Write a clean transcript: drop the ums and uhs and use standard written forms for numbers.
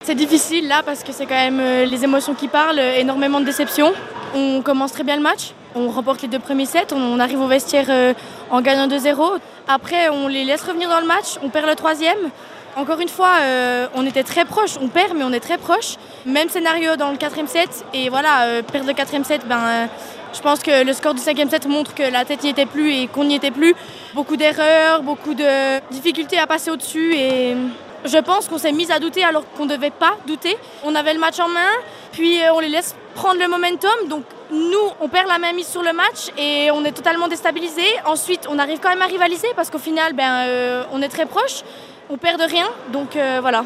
C'est difficile là parce que c'est quand même les émotions qui parlent, énormément de déception. On commence très bien le match, on remporte les 2 premiers sets, on arrive au vestiaire en gagnant 2-0. Après on les laisse revenir dans le match, on perd le 3e. Encore une fois, on était très proche, on perd mais on est très proche. Même scénario dans le 4e set et voilà, perdre le 4e set, je pense que le score du 5e set montre que la tête n'y était plus et qu'on n'y était plus. Beaucoup d'erreurs, beaucoup de difficultés à passer au-dessus et je pense qu'on s'est mis à douter alors qu'on ne devait pas douter. On avait le match en main, puis on les laisse prendre le momentum. Donc nous, on perd la main mise sur le match et on est totalement déstabilisé. Ensuite, on arrive quand même à rivaliser parce qu'au final, on est très proche. On perd de rien, donc voilà.